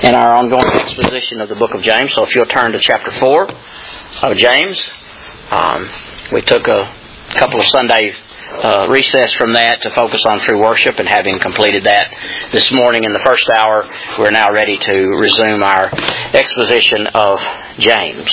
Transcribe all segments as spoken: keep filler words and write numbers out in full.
in our ongoing exposition of the book of James. So if you'll turn to chapter four of James. Um, we took a couple of Sunday uh, recess from that to focus on true worship, and having completed that this morning in the first hour, we're now ready to resume our exposition of James.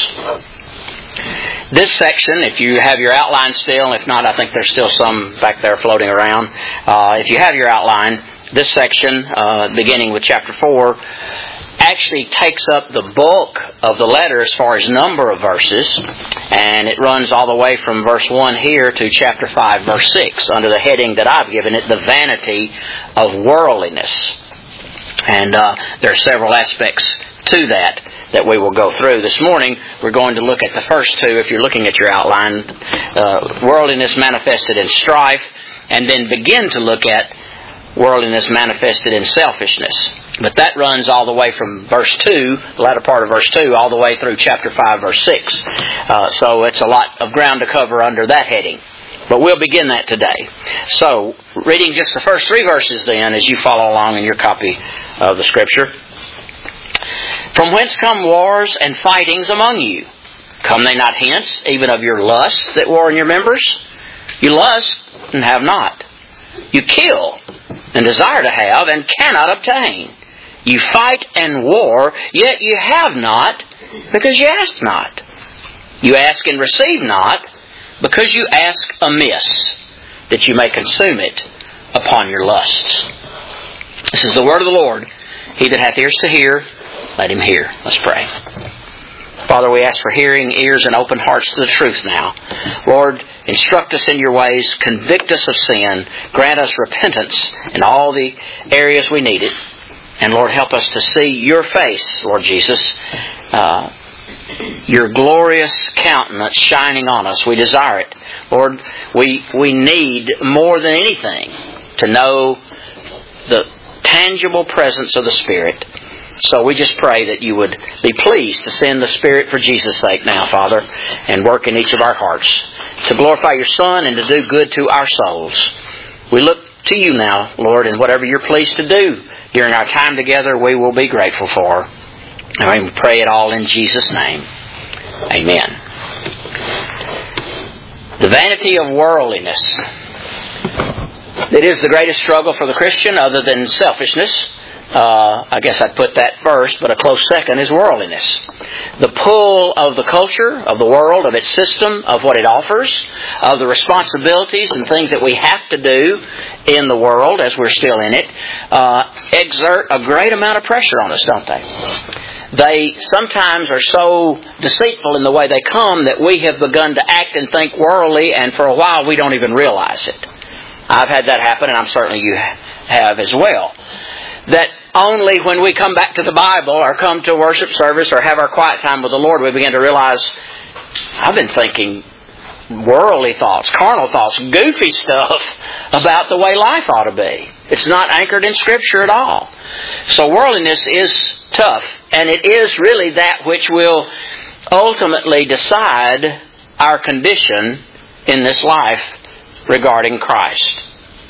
This section, if you have your outline still, if not, I think there's still some back there floating around. Uh, if you have your outline, this section, uh, beginning with chapter four, actually takes up the bulk of the letter as far as number of verses, and it runs all the way from verse one here to chapter five, verse six, under the heading that I've given it, the vanity of worldliness. And uh, there are several aspects to that that we will go through. This morning, we're going to look at the first two, if you're looking at your outline, uh, worldliness manifested in strife, and then begin to look at worldliness manifested in selfishness. But that runs all the way from verse two, the latter part of verse two, all the way through chapter five, verse six. Uh, so it's a lot of ground to cover under that heading. But we'll begin that today. So, reading just the first three verses then, as you follow along in your copy of the Scripture. From whence come wars and fightings among you? Come they not hence, even of your lusts that war in your members? You lust and have not. You kill and desire to have and cannot obtain. You fight and war, yet you have not, because you ask not. You ask and receive not, because you ask amiss, that you may consume it upon your lusts. This is the word of the Lord. He that hath ears to hear, let him hear. Let's pray. Father, we ask for hearing ears and open hearts to the truth now. Lord, instruct us in your ways, convict us of sin, grant us repentance in all the areas we need it. And Lord, help us to see your face, Lord Jesus, uh, your glorious countenance shining on us. We desire it. Lord, we, we need more than anything to know the tangible presence of the Spirit. So we just pray that you would be pleased to send the Spirit for Jesus' sake now, Father, and work in each of our hearts to glorify your Son and to do good to our souls. We look to you now, Lord, and whatever you're pleased to do during our time together, we will be grateful for. And we pray it all in Jesus' name. Amen. The vanity of worldliness. It is the greatest struggle for the Christian other than selfishness. Uh, I guess I'd put that first, but a close second is worldliness. The pull of the culture, of the world, of its system, of what it offers, of the responsibilities and things that we have to do in the world as we're still in it, uh, exert a great amount of pressure on us, don't they? They sometimes are so deceitful in the way they come that we have begun to act and think worldly, and for a while we don't even realize it. I've had that happen, and I'm certain you have as well. That only when we come back to the Bible or come to a worship service or have our quiet time with the Lord, we begin to realize, I've been thinking worldly thoughts, carnal thoughts, goofy stuff about the way life ought to be. It's not anchored in Scripture at all. So worldliness is tough, and it is really that which will ultimately decide our condition in this life regarding Christ.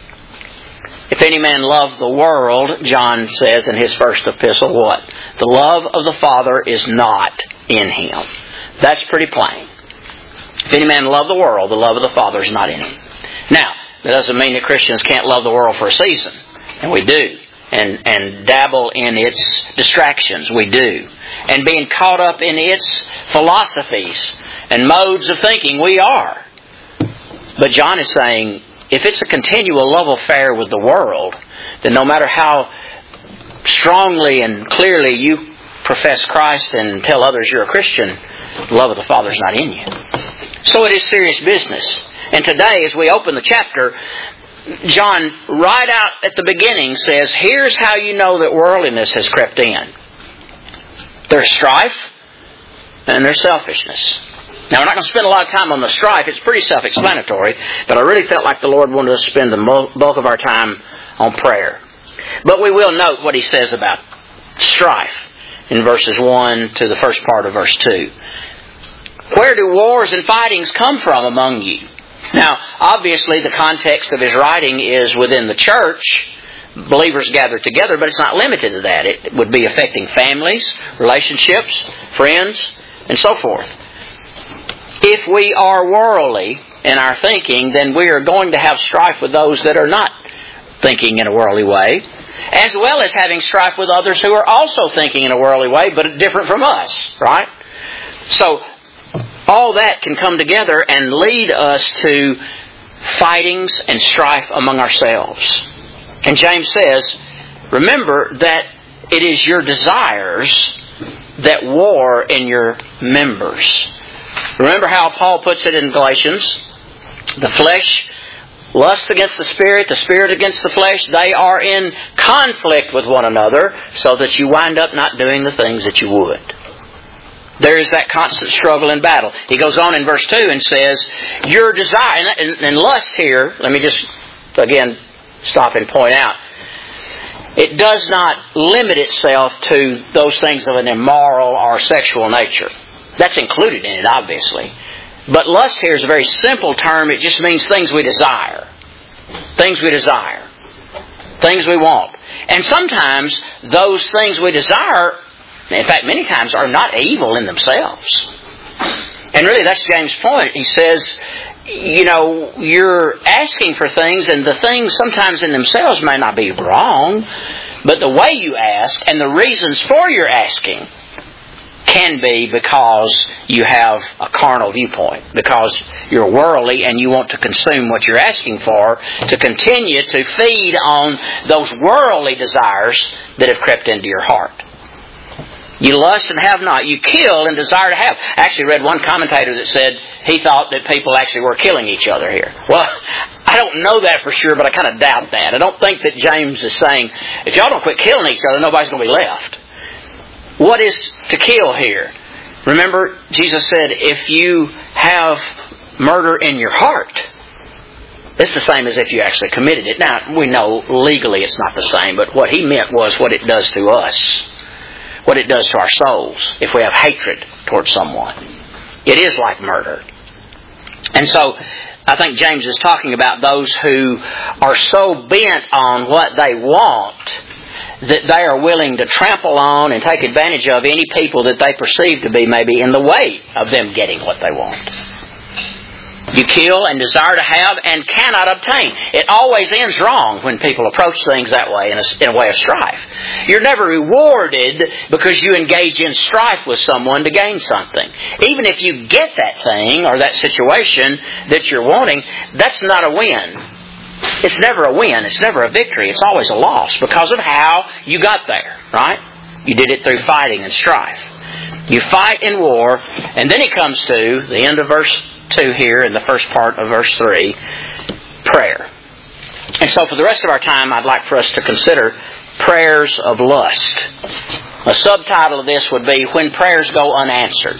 If any man love the world, John says in his first epistle, what? The love of the Father is not in him. That's pretty plain. If any man love the world, the love of the Father is not in him. Now, that doesn't mean that Christians can't love the world for a season. And we do. And, and dabble in its distractions. We do. And being caught up in its philosophies and modes of thinking, we are. But John is saying, if it's a continual love affair with the world, then no matter how strongly and clearly you profess Christ and tell others you're a Christian, the love of the Father is not in you. So it is serious business. And today, as we open the chapter, John, right out at the beginning, says, here's how you know that worldliness has crept in. There's strife and there's selfishness. Now, we're not going to spend a lot of time on the strife. It's pretty self-explanatory, but I really felt like the Lord wanted us to spend the bulk of our time on prayer. But we will note what he says about strife in verses one to the first part of verse two. Where do wars and fightings come from among you? Now, obviously, the context of his writing is within the church, believers gathered together, but it's not limited to that. It would be affecting families, relationships, friends, and so forth. If we are worldly in our thinking, then we are going to have strife with those that are not thinking in a worldly way, as well as having strife with others who are also thinking in a worldly way, but different from us, right? So, all that can come together and lead us to fightings and strife among ourselves. And James says, remember that it is your desires that war in your members. Remember how Paul puts it in Galatians? The flesh lusts against the Spirit, the Spirit against the flesh. They are in conflict with one another so that you wind up not doing the things that you would. There is that constant struggle and battle. He goes on in verse two and says, your desire, and, and lust here, let me just again stop and point out, it does not limit itself to those things of an immoral or sexual nature. That's included in it, obviously. But lust here is a very simple term. It just means things we desire. Things we desire. Things we want. And sometimes those things we desire, in fact, many times, are not evil in themselves. And really, that's James' point. He says, you know, you're asking for things, and the things sometimes in themselves may not be wrong, but the way you ask and the reasons for your asking can be because you have a carnal viewpoint, because you're worldly and you want to consume what you're asking for to continue to feed on those worldly desires that have crept into your heart. You lust and have not. You kill and desire to have. I actually read one commentator that said he thought that people actually were killing each other here. Well, I don't know that for sure, but I kind of doubt that. I don't think that James is saying, if y'all don't quit killing each other, nobody's going to be left. What is to kill here? Remember, Jesus said, if you have murder in your heart, it's the same as if you actually committed it. Now, we know legally it's not the same, but what he meant was what it does to us. What it does to our souls if we have hatred towards someone. It is like murder. And so, I think James is talking about those who are so bent on what they want that they are willing to trample on and take advantage of any people that they perceive to be maybe in the way of them getting what they want. You kill and desire to have and cannot obtain. It always ends wrong when people approach things that way in a, in a way of strife. You're never rewarded because you engage in strife with someone to gain something. Even if you get that thing or that situation that you're wanting, that's not a win. It's never a win. It's never a victory. It's always a loss because of how you got there, right? You did it through fighting and strife. You fight in war, and then he comes to the end of verse two here in the first part of verse three, prayer. And so for the rest of our time, I'd like for us to consider prayers of lust. A subtitle of this would be When Prayers Go Unanswered.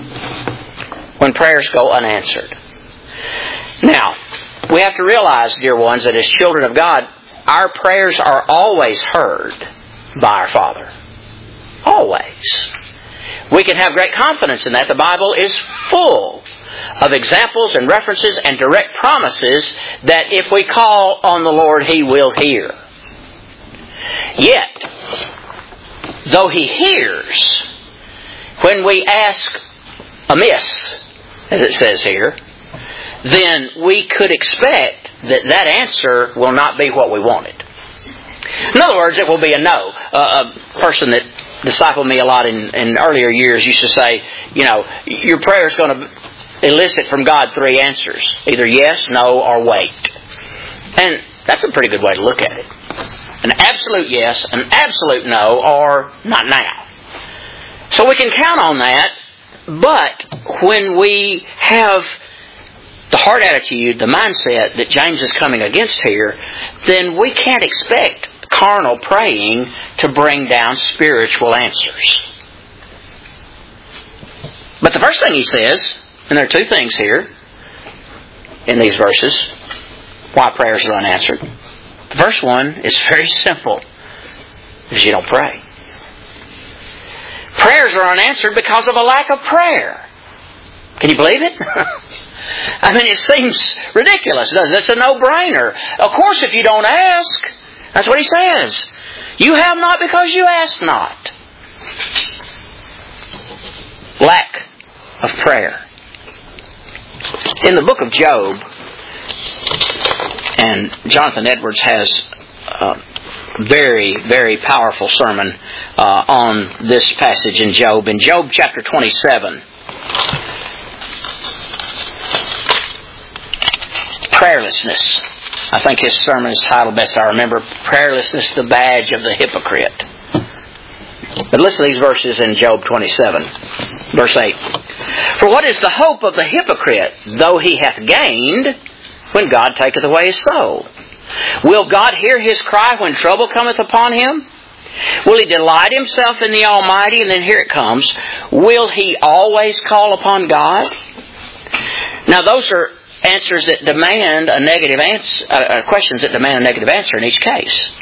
When Prayers Go Unanswered. Now, we have to realize, dear ones, that as children of God, our prayers are always heard by our Father. Always. We can have great confidence in that. The Bible is full of examples and references and direct promises that if we call on the Lord, He will hear. Yet, though He hears, when we ask amiss, as it says here, then we could expect that that answer will not be what we wanted. In other words, it will be a no. Uh, a person that discipled me a lot in, in earlier years used to say, you know, your prayer is going to elicit from God three answers. Either yes, no, or wait. And that's a pretty good way to look at it. An absolute yes, an absolute no, or not now. So we can count on that, but when we have the heart attitude, the mindset that James is coming against here, then we can't expect carnal praying to bring down spiritual answers. But the first thing he says, and there are two things here in these verses, why prayers are unanswered. The first one is very simple, is you don't pray. Prayers are unanswered because of a lack of prayer. Can you believe it? I mean, it seems ridiculous, doesn't it? It's a no-brainer. Of course, if you don't ask, That's what He says. You have not because you ask not. Lack of prayer. In the book of Job, and Jonathan Edwards has a very, very powerful sermon uh, on this passage in Job. In Job chapter twenty-seven, prayerlessness. I think his sermon is titled, best I remember, Prayerlessness, the Badge of the Hypocrite. But listen to these verses in Job twenty-seven, verse eight. For what is the hope of the hypocrite, though he hath gained, when God taketh away his soul? Will God hear his cry when trouble cometh upon him? Will he delight himself in the Almighty? And then here it comes. Will he always call upon God? Now those are answers that demand a negative answer, uh, questions that demand a negative answer in each case.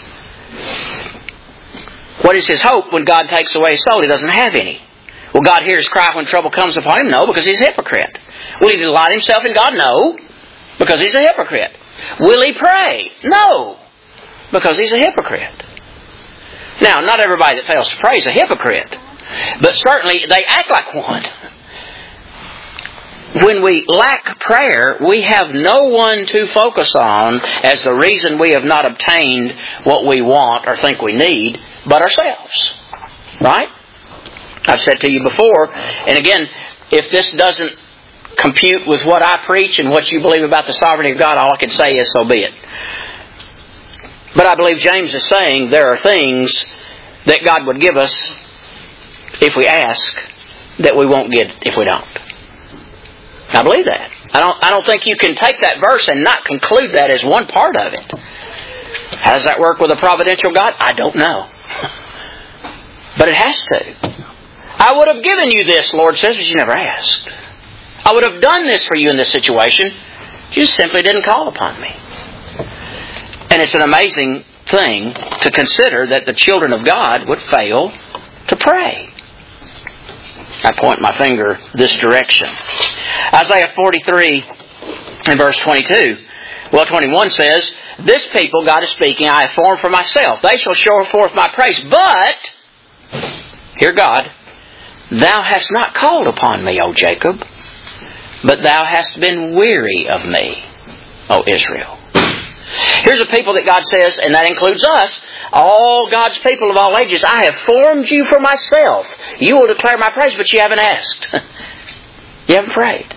What is his hope when God takes away his soul? He doesn't have any. Will God hear his cry when trouble comes upon him? No, because he's a hypocrite. Will he delight himself in God? No, because he's a hypocrite. Will he pray? No, because he's a hypocrite. Now, not everybody that fails to pray is a hypocrite, but certainly they act like one. When we lack prayer, we have no one to focus on as the reason we have not obtained what we want or think we need, but ourselves. Right? I've said to you before, and again, if this doesn't compute with what I preach and what you believe about the sovereignty of God, all I can say is so be it. But I believe James is saying there are things that God would give us if we ask that we won't get if we don't. I believe that. I don't I don't think you can take that verse and not conclude that as one part of it. How does that work with a providential God? I don't know. But it has to. I would have given you this, Lord says, but you never asked. I would have done this for you in this situation. You simply didn't call upon me. And it's an amazing thing to consider that the children of God would fail to pray. I point my finger this direction. Isaiah forty-three and verse twenty-two. Well, twenty-one says, this people, God is speaking, I have formed for myself. They shall show forth my praise. But, hear God, thou hast not called upon me, O Jacob, but thou hast been weary of me, O Israel. Here's a people that God says, and that includes us, all God's people of all ages, I have formed you for myself. You will declare my praise, but you haven't asked. You haven't prayed.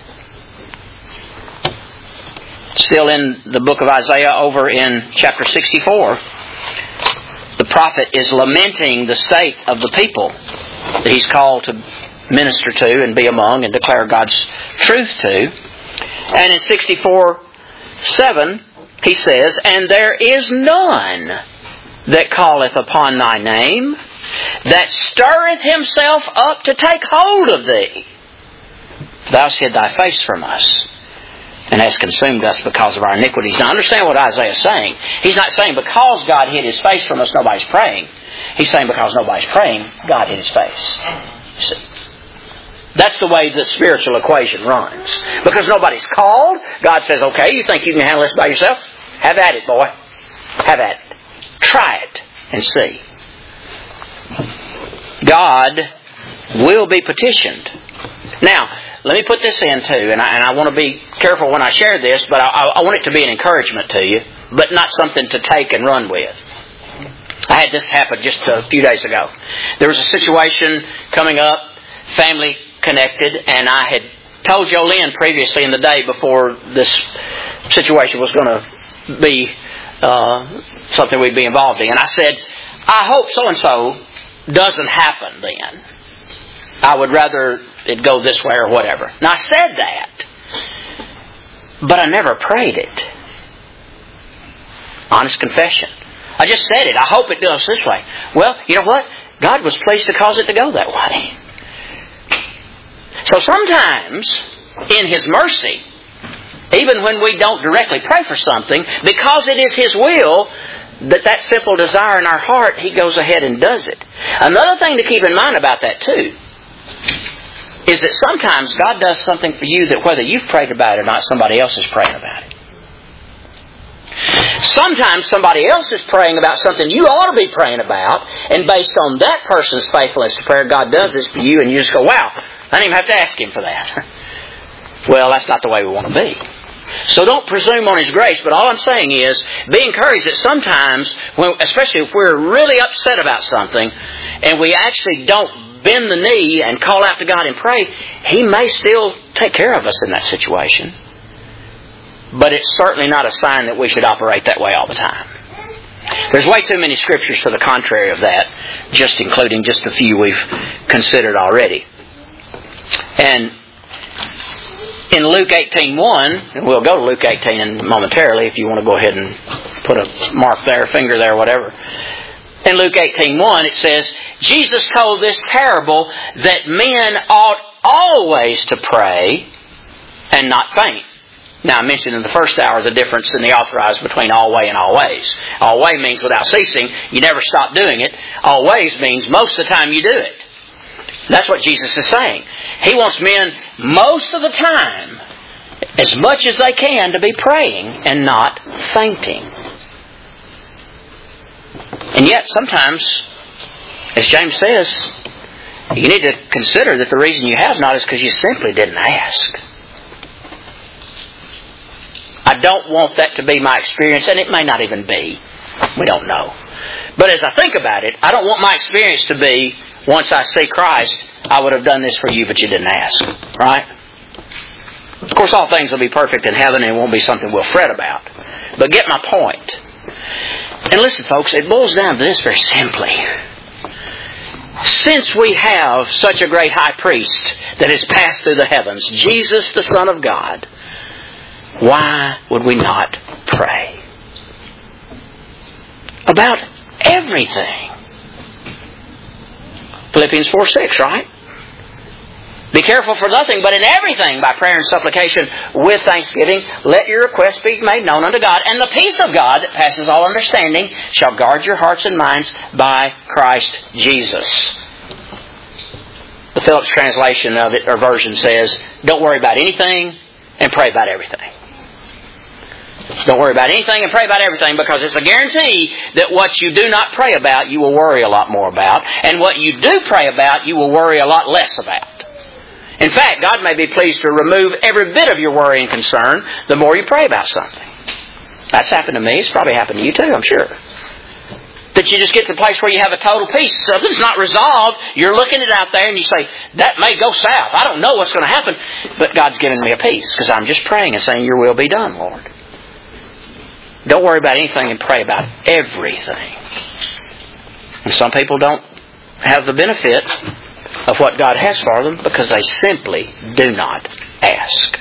Still in the book of Isaiah, over in chapter sixty-four, the prophet is lamenting the state of the people that he's called to minister to and be among and declare God's truth to. And in sixty-four seven, he says, and there is none that calleth upon thy name, that stirreth himself up to take hold of thee. Thou hast hid thy face from us, and hast consumed us because of our iniquities. Now understand what Isaiah is saying. He's not saying because God hid His face from us, nobody's praying. He's saying because nobody's praying, God hid His face. See? That's the way the spiritual equation runs. Because nobody's called, God says, okay, you think you can handle this by yourself? Have at it, boy. Have at it. Try it and see. God will be petitioned. Now, let me put this in too, and I, and I want to be careful when I share this, but I, I want it to be an encouragement to you, but not something to take and run with. I had this happen just a few days ago. There was a situation coming up, family connected, and I had told Jolene previously in the day before this situation was going to be uh, something we'd be involved in. And I said, I hope so-and-so doesn't happen then. I would rather it go this way or whatever. Now I said that, but I never prayed it. Honest confession. I just said it. I hope it goes this way. Well, you know what? God was pleased to cause it to go that way. So sometimes, in His mercy, even when we don't directly pray for something, because it is His will, that that simple desire in our heart, He goes ahead and does it. Another thing to keep in mind about that too, is that sometimes God does something for you that whether you've prayed about it or not, somebody else is praying about it. Sometimes somebody else is praying about something you ought to be praying about, and based on that person's faithfulness to prayer, God does this for you, and you just go, wow, I didn't even have to ask Him for that. Well, that's not the way we want to be. So don't presume on His grace, but all I'm saying is, be encouraged that sometimes, when, especially if we're really upset about something, and we actually don't bend the knee and call out to God and pray, He may still take care of us in that situation. But it's certainly not a sign that we should operate that way all the time. There's way too many scriptures to the contrary of that, just including just a few we've considered already. And in Luke eighteen one, and we'll go to Luke eighteen momentarily if you want to go ahead and put a mark there, finger there, whatever. In Luke eighteen one it says, Jesus told this parable that men ought always to pray and not faint. Now, I mentioned in the first hour the difference in the authorized between always and always. Always means without ceasing. You never stop doing it. Always means most of the time you do it. That's what Jesus is saying. He wants men most of the time, as much as they can, to be praying and not fainting. And yet, sometimes, as James says, you need to consider that the reason you have not is because you simply didn't ask. I don't want that to be my experience, and it may not even be. We don't know. But as I think about it, I don't want my experience to be, once I see Christ, I would have done this for you, but you didn't ask. Right? Of course, all things will be perfect in heaven, and it won't be something we'll fret about. But get my point. And listen, folks, it boils down to this very simply. Since we have such a great high priest that has passed through the heavens, Jesus, the Son of God, why would we not pray? About everything. Philippians four six, right? Be careful for nothing, but in everything, by prayer and supplication, with thanksgiving, let your requests be made known unto God. And the peace of God, that passes all understanding, shall guard your hearts and minds by Christ Jesus. The Phillips translation of it, or version, says, don't worry about anything and pray about everything. Don't worry about anything and pray about everything, because it's a guarantee that what you do not pray about, you will worry a lot more about. And what you do pray about, you will worry a lot less about. In fact, God may be pleased to remove every bit of your worry and concern the more you pray about something. That's happened to me. It's probably happened to you too, I'm sure. That you just get to the place where you have a total peace. Something's not resolved. You're looking at it out there and you say, that may go south. I don't know what's going to happen. But God's given me a peace because I'm just praying and saying, your will be done, Lord. Don't worry about anything and pray about everything. And some people don't have the benefit of what God has for them because they simply do not ask.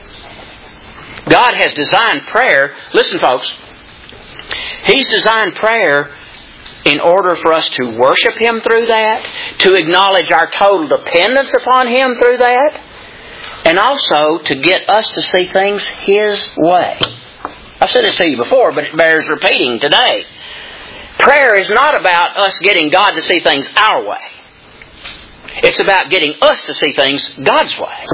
God has designed prayer. Listen, folks. He's designed prayer in order for us to worship Him through that, to acknowledge our total dependence upon Him through that, and also to get us to see things His way. I've said this to you before, but it bears repeating today. Prayer is not about us getting God to see things our way. It's about getting us to see things God's way.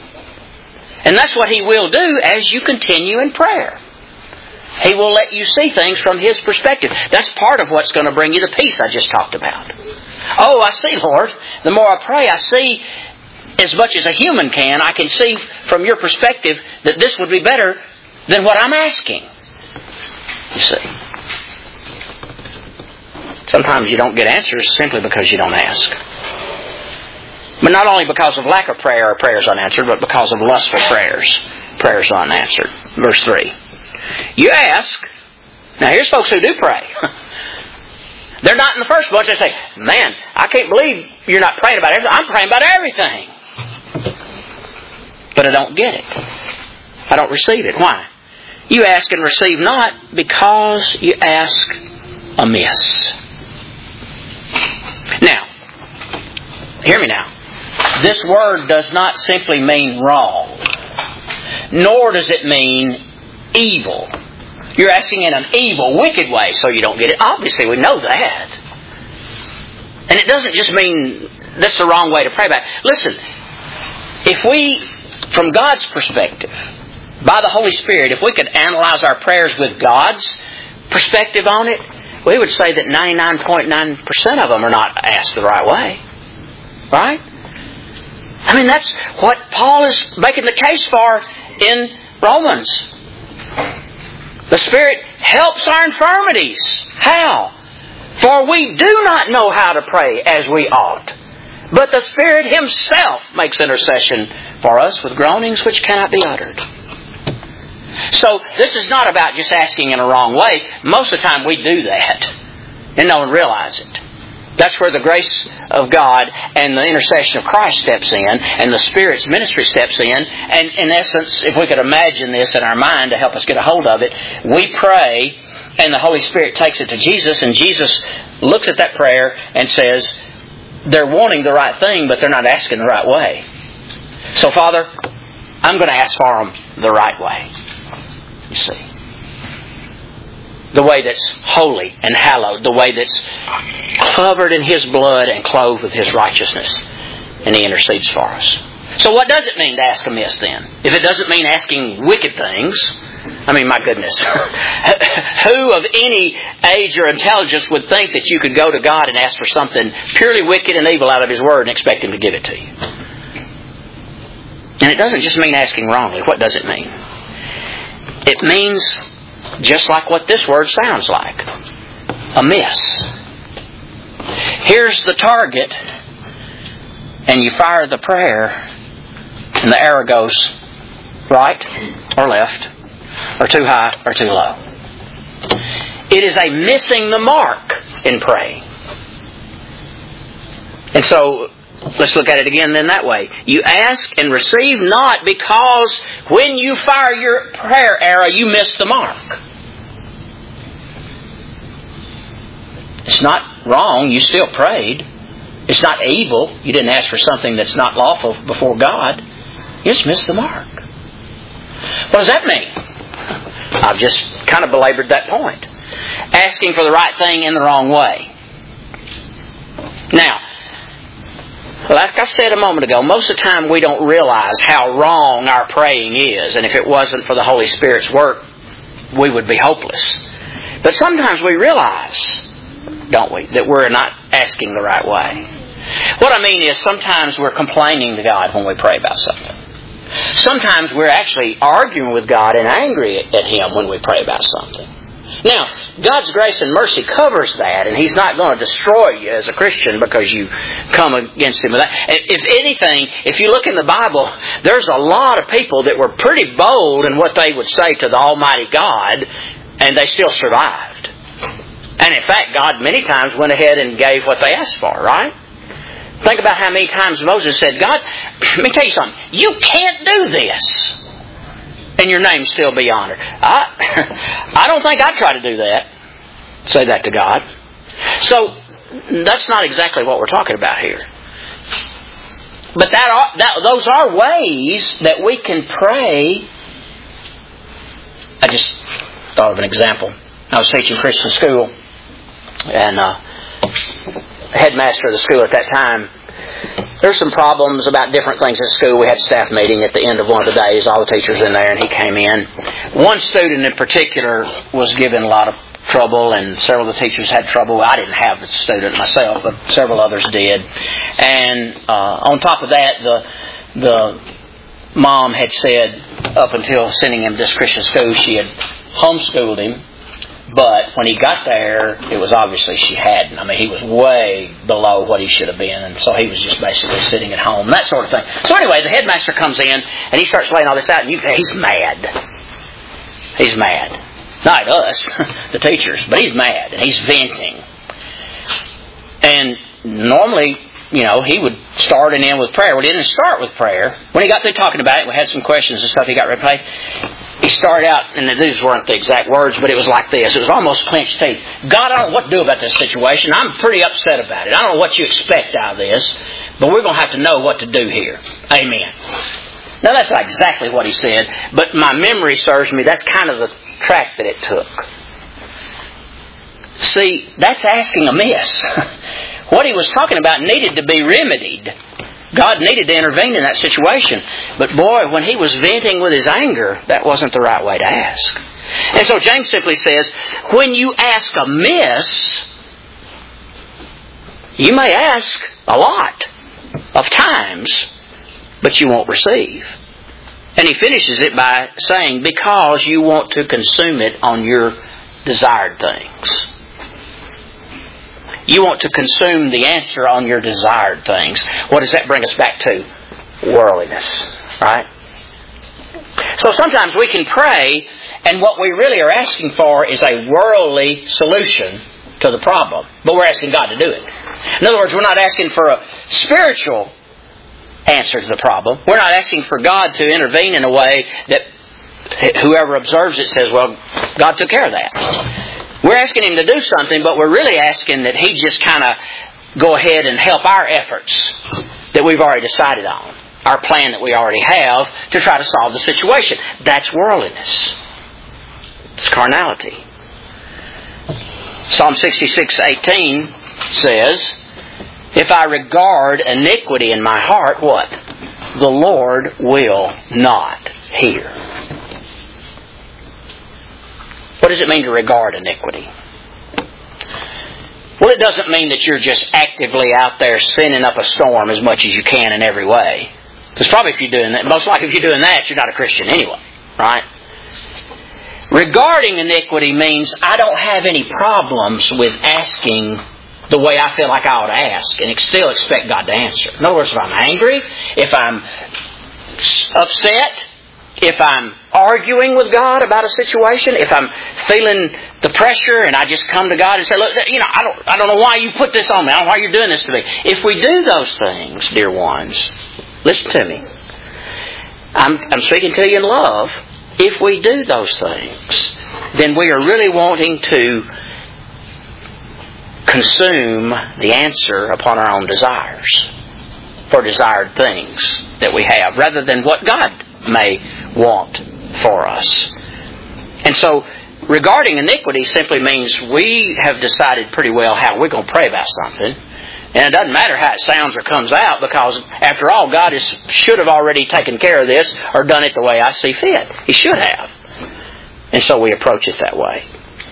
And that's what He will do as you continue in prayer. He will let you see things from His perspective. That's part of what's going to bring you the peace I just talked about. Oh, I see, Lord. The more I pray, I see as much as a human can. I can see from your perspective that this would be better than what I'm asking. You see. Sometimes you don't get answers simply because you don't ask. But not only because of lack of prayer are prayers unanswered, but because of lustful prayers, prayers unanswered. Verse three. You ask. Now here's folks who do pray. They're not in the first bunch. They say, man, I can't believe you're not praying about everything. I'm praying about everything. But I don't get it. I don't receive it. Why? You ask and receive not because you ask amiss. Now, hear me now. This word does not simply mean wrong, nor does it mean evil. You're asking in an evil, wicked way, so you don't get it. Obviously, we know that. And it doesn't just mean that's the wrong way to pray about it. Listen, if we, from God's perspective, by the Holy Spirit, if we could analyze our prayers with God's perspective on it, we would say that ninety-nine point nine percent of them are not asked the right way. Right? I mean, that's what Paul is making the case for in Romans. The Spirit helps our infirmities. How? For we do not know how to pray as we ought. But the Spirit Himself makes intercession for us with groanings which cannot be uttered. So this is not about just asking in a wrong way. Most of the time we do that and don't realize it. That's where the grace of God and the intercession of Christ steps in, and the Spirit's ministry steps in. And in essence, if we could imagine this in our mind to help us get a hold of it, we pray and the Holy Spirit takes it to Jesus, and Jesus looks at that prayer and says, they're wanting the right thing, but they're not asking the right way. So, Father, I'm going to ask for them the right way. You see. The way that's holy and hallowed. The way that's covered in His blood and clothed with His righteousness. And He intercedes for us. So what does it mean to ask amiss then? If it doesn't mean asking wicked things, I mean, my goodness. Who of any age or intelligence would think that you could go to God and ask for something purely wicked and evil out of His Word and expect Him to give it to you? And it doesn't just mean asking wrongly. What does it mean? It means just like what this word sounds like. Amiss. Here's the target, and you fire the prayer, and the arrow goes right or left, or too high or too low. It is a missing the mark in praying. And so, let's look at it again then that way. You ask and receive not because when you fire your prayer arrow, you miss the mark. It's not wrong. You still prayed. It's not evil. You didn't ask for something that's not lawful before God. You just missed the mark. What does that mean? I've just kind of belabored that point. Asking for the right thing in the wrong way. Now, like I said a moment ago, most of the time we don't realize how wrong our praying is. And if it wasn't for the Holy Spirit's work, we would be hopeless. But sometimes we realize, don't we, that we're not asking the right way. What I mean is sometimes we're complaining to God when we pray about something. Sometimes we're actually arguing with God and angry at Him when we pray about something. Now, God's grace and mercy covers that, and He's not going to destroy you as a Christian because you come against Him with that. If anything, if you look in the Bible, there's a lot of people that were pretty bold in what they would say to the Almighty God, and they still survived. And in fact, God many times went ahead and gave what they asked for, right? Think about how many times Moses said, God, let me tell you something. You can't do this. And your name still be honored. I, I don't think I'd try to do that. Say that to God. So, that's not exactly what we're talking about here. But that, are, that those are ways that we can pray. I just thought of an example. I was teaching Christian school, and uh, the headmaster of the school at that time, there's some problems about different things at school. We had a staff meeting at the end of one of the days. All the teachers in there, and he came in. One student in particular was given a lot of trouble, and several of the teachers had trouble. I didn't have the student myself, but several others did. And uh, on top of that, the the mom had said, up until sending him to this Christian school, she had homeschooled him. But when he got there, it was obviously she hadn't. I mean, he was way below what he should have been. And so he was just basically sitting at home, that sort of thing. So anyway, the headmaster comes in, and he starts laying all this out, and you, he's mad. He's mad. Not us, the teachers, but he's mad, and he's venting. And normally, you know, he would start and end with prayer. Well, he didn't start with prayer. When he got through talking about it, we had some questions and stuff he got ready to play. He started out, and these weren't the exact words, but it was like this. It was almost clenched teeth. God, I don't know what to do about this situation. I'm pretty upset about it. I don't know what you expect out of this, but we're going to have to know what to do here. Amen. Now, that's not exactly what he said, but my memory serves me. That's kind of the track that it took. See, that's asking amiss. What he was talking about needed to be remedied. God needed to intervene in that situation. But boy, when he was venting with his anger, that wasn't the right way to ask. And so James simply says, when you ask amiss, you may ask a lot of times, but you won't receive. And he finishes it by saying, because you want to consume it on your desired things. You want to consume the answer on your desired things. What does that bring us back to? Worldliness, right? So sometimes we can pray, and what we really are asking for is a worldly solution to the problem. But we're asking God to do it. In other words, we're not asking for a spiritual answer to the problem. We're not asking for God to intervene in a way that whoever observes it says, well, God took care of that. We're asking Him to do something, but we're really asking that He just kind of go ahead and help our efforts that we've already decided on. Our plan that we already have to try to solve the situation. That's worldliness. It's carnality. Psalm sixty-six eighteen says, if I regard iniquity in my heart, what? The Lord will not hear. What does it mean to regard iniquity? Well, it doesn't mean that you're just actively out there sending up a storm as much as you can in every way. Because probably if you're doing that, most likely if you're doing that, you're not a Christian anyway, right? Regarding iniquity means I don't have any problems with asking the way I feel like I ought to ask and still expect God to answer. In other words, if I'm angry, if I'm upset, if I'm arguing with God about a situation, if I'm feeling the pressure and I just come to God and say, look, you know, I don't, I don't know why you put this on me. I don't know why you're doing this to me. If we do those things, dear ones, listen to me. I'm, I'm speaking to you in love. If we do those things, then we are really wanting to consume the answer upon our own desires for desired things that we have, rather than what God may want for us. And so, regarding iniquity simply means we have decided pretty well how we're going to pray about something. And it doesn't matter how it sounds or comes out, because after all, God is, should have already taken care of this or done it the way I see fit. He should have. And so we approach it that way.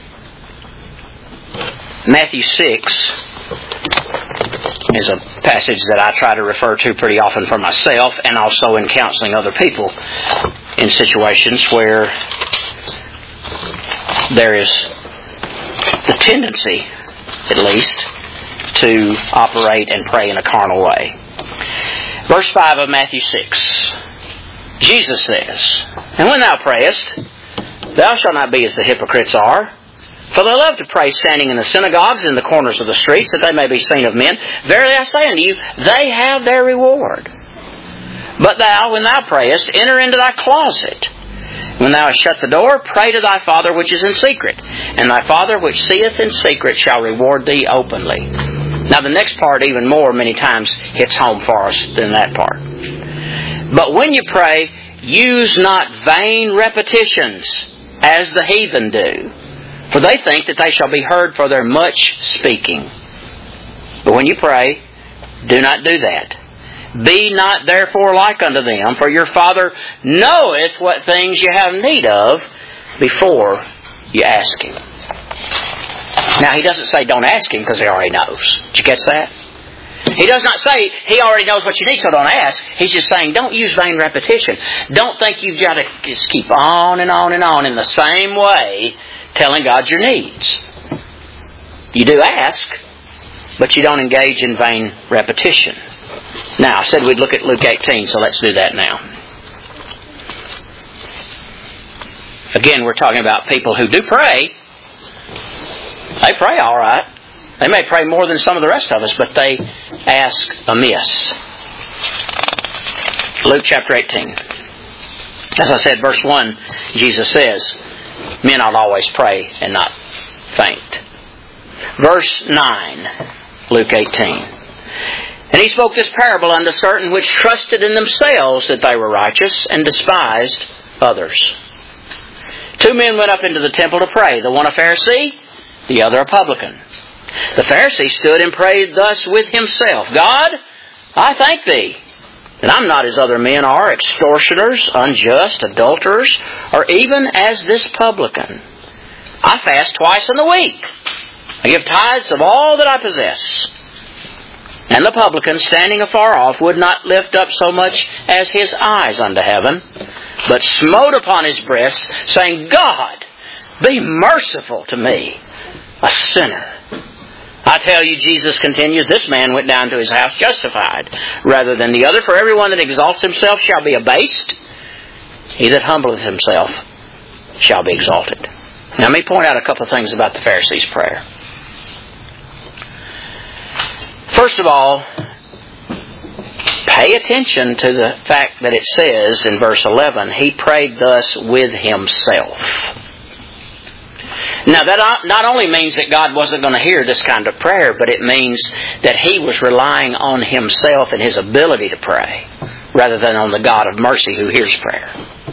Matthew six is a passage that I try to refer to pretty often for myself and also in counseling other people in situations where there is the tendency, at least, to operate and pray in a carnal way. Verse five of Matthew six. Jesus says, and when thou prayest, thou shalt not be as the hypocrites are, for they love to pray standing in the synagogues and the corners of the streets, that they may be seen of men. Verily I say unto you, they have their reward. But thou, when thou prayest, enter into thy closet. When thou hast shut the door, pray to thy Father which is in secret. And thy Father which seeth in secret shall reward thee openly. Now the next part even more many times hits home for us than that part. But when you pray, use not vain repetitions, as the heathen do. For they think that they shall be heard for their much speaking. But when you pray, do not do that. Be not therefore like unto them, for your Father knoweth what things you have need of before you ask Him. Now, He doesn't say don't ask Him because He already knows. Did you catch that? He does not say He already knows what you need, so don't ask. He's just saying don't use vain repetition. Don't think you've got to just keep on and on and on in the same way telling God your needs. You do ask, but you don't engage in vain repetition. Now, I said we'd look at Luke eighteen, so let's do that now. Again, we're talking about people who do pray. They pray all right. They may pray more than some of the rest of us, but they ask amiss. Luke chapter eighteen. As I said, verse one, Jesus says, men ought always pray and not faint. Verse nine, Luke eighteen. And he spoke this parable unto certain which trusted in themselves that they were righteous, and despised others. Two men went up into the temple to pray, the one a Pharisee, the other a publican. The Pharisee stood and prayed thus with himself, God, I thank Thee And I'm not as other men are, extortioners, unjust, adulterers, or even as this publican. I fast twice in the week. I give tithes of all that I possess. And the publican, standing afar off, would not lift up so much as his eyes unto heaven, but smote upon his breast, saying, God, be merciful to me, a sinner. I tell you, Jesus continues, this man went down to his house justified, rather than the other. For everyone that exalts himself shall be abased. He that humbleth himself shall be exalted. Now let me point out a couple of things about the Pharisees' prayer. First of all, pay attention to the fact that it says in verse eleven, he prayed thus with himself. Now that not only means that God wasn't going to hear this kind of prayer, but it means that he was relying on himself and his ability to pray, rather than on the God of mercy who hears prayer.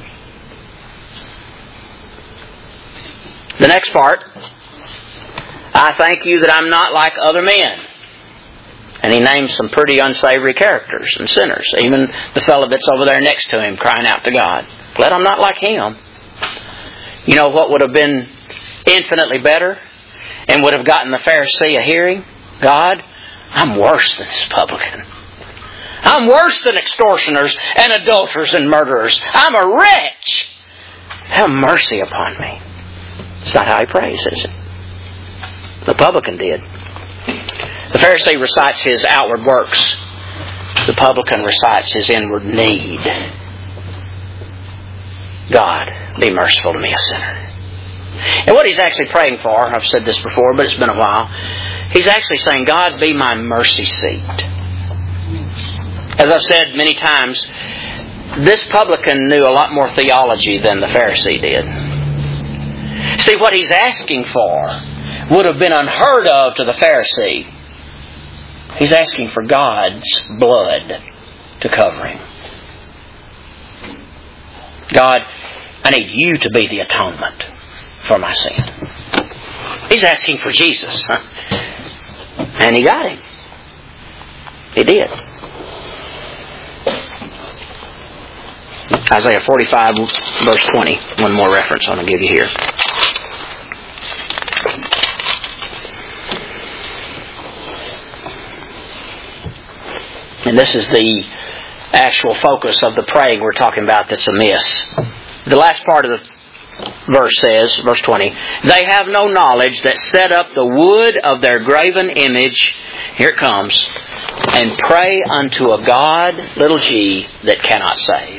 The next part, I thank you that I'm not like other men. And he names some pretty unsavory characters and sinners. Even the fellow that's over there next to him crying out to God. Glad I'm not like him. You know what would have been infinitely better and would have gotten the Pharisee a hearing? God, I'm worse than this publican. I'm worse than extortioners and adulterers and murderers. I'm a wretch. Have mercy upon me. It's not how he prays, is it? The publican did. The Pharisee recites his outward works. The publican recites his inward need. God, be merciful to me, a sinner. And what he's actually praying for, I've said this before, but it's been a while, he's actually saying, God, be my mercy seat. As I've said many times, this publican knew a lot more theology than the Pharisee did. See, what he's asking for would have been unheard of to the Pharisee. He's asking for God's blood to cover him. God, I need you to be the atonement for my sin. He's asking for Jesus. Huh? And he got him. He did. Isaiah forty-five, verse twenty. One more reference I'm going to give you here. And this is the actual focus of the praying we're talking about that's amiss. The last part of the verse says, verse twenty, they have no knowledge that set up the wood of their graven image, here it comes, and pray unto a God, little g, that cannot save.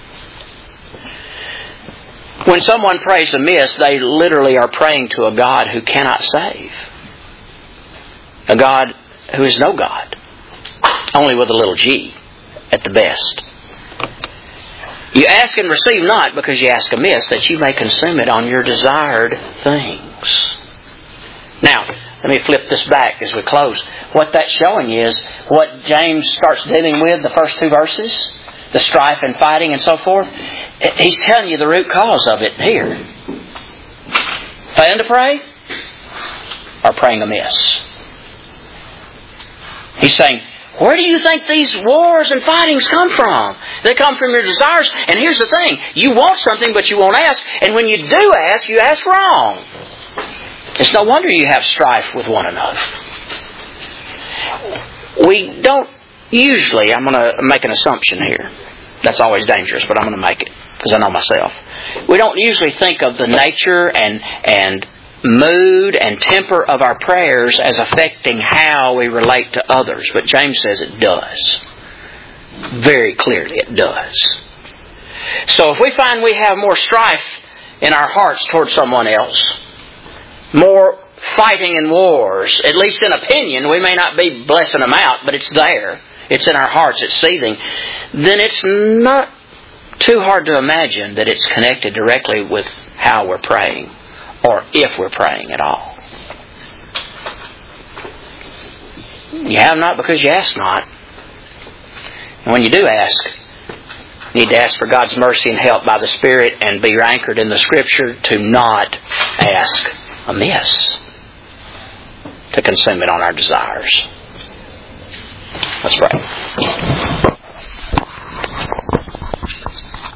When someone prays amiss, they literally are praying to a God who cannot save. A God who is no God. Only with a little g at the best. You ask and receive not because you ask amiss, that you may consume it on your desired things. Now, let me flip this back as we close. What that's showing is what James starts dealing with, the first two verses, the strife and fighting and so forth. He's telling you the root cause of it here. Failing to pray or praying amiss. He's saying, where do you think these wars and fightings come from? They come from your desires. And here's the thing. You want something, but you won't ask. And when you do ask, you ask wrong. It's no wonder you have strife with one another. We don't usually, I'm going to make an assumption here. That's always dangerous, but I'm going to make it because I know myself. We don't usually think of the nature and and mood and temper of our prayers as affecting how we relate to others. But James says it does. Very clearly it does. So if we find we have more strife in our hearts towards someone else, more fighting and wars, at least in opinion, we may not be blessing them out, but it's there. It's in our hearts, it's seething. Then it's not too hard to imagine that it's connected directly with how we're praying. Or if we're praying at all. You have not because you ask not. And when you do ask, you need to ask for God's mercy and help by the Spirit and be anchored in the Scripture to not ask amiss. To consume it on our desires. Let's pray.